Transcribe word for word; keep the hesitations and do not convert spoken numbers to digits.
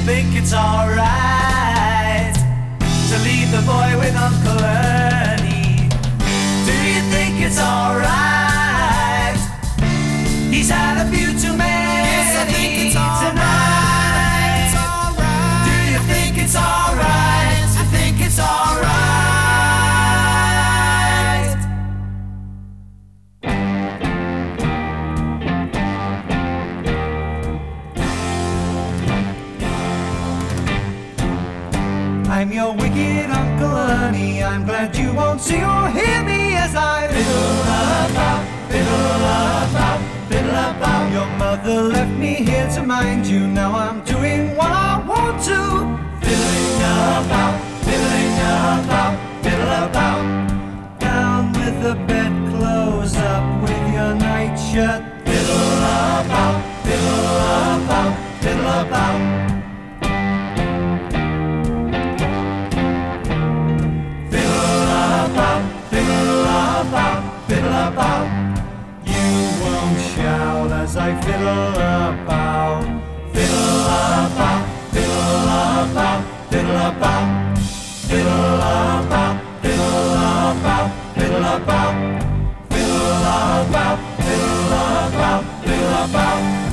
think it's alright to leave the boy with Uncle Ernie? Do you think it's alright? He's had a few too many yes, I think it's all tonight. Right. It's all right. Do you think it's alright? I think it's alright. I'm your wicked Uncle Ernie. I'm glad you won't see or hear me as I fiddle about, fiddle about, fiddle about. Your mother left me here to mind you. Now I'm doing what I want to. Fiddling about, fiddling about, fiddle about. Down with the bedclothes, up with your nightshirt. Fiddle about, fiddle about, fiddle about. Fiddle about, you won't shout as I fiddle about, fiddle about, fiddle about, fiddle about, fiddle about, fiddle about, fiddle about, fiddle about, fiddle about, fiddle about.